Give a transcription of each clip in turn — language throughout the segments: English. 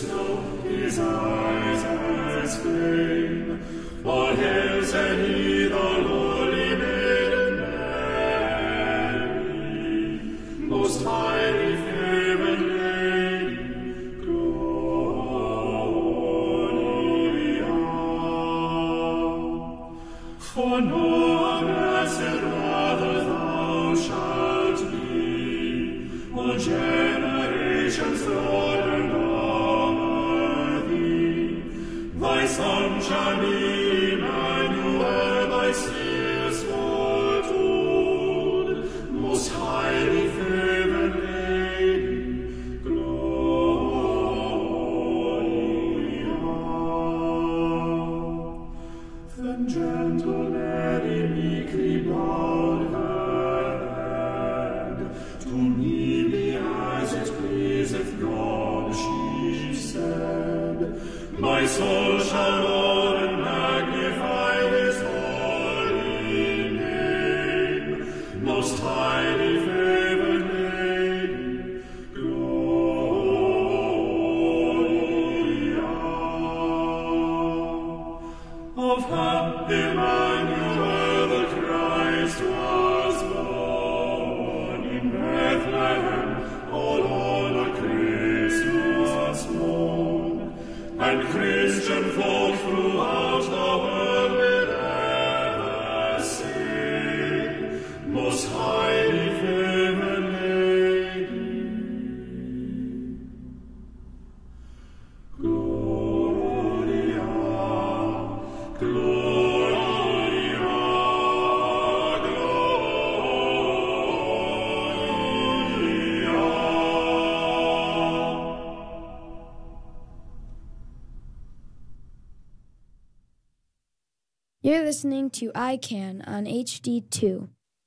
snow, his eyes as flame. All hail, said he, the lowly maiden Mary, most highly favored lady, Gloria. For no blessed rather thou shalt be, all generations Lord and honor thee. Thy Son shall be Emmanuel, thy seers foretold, most highly favored lady, Gloria. Then gentle Mary meekly bowed her head, to me be as it pleaseth God, she said. My soul shall laud and magnify his holy name, most highly favored lady, Gloria. Of her Emmanuel the Christ was born in Bethlehem, all on a Christmas morn, and Christian folk throughout the world will ever sing, most highly favored lady, Gloria, Gloria, Gloria. You're listening to iCan on HD2.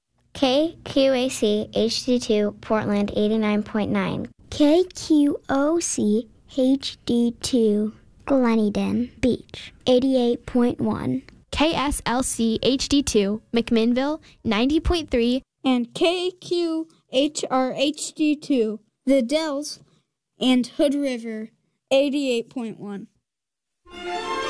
KQAC HD2 Portland 89.9. KQOC HD2 Gleneden Beach 88.1. KSLC HD2 McMinnville 90.3. And KQHR HD2 The Dells and Hood River 88.1.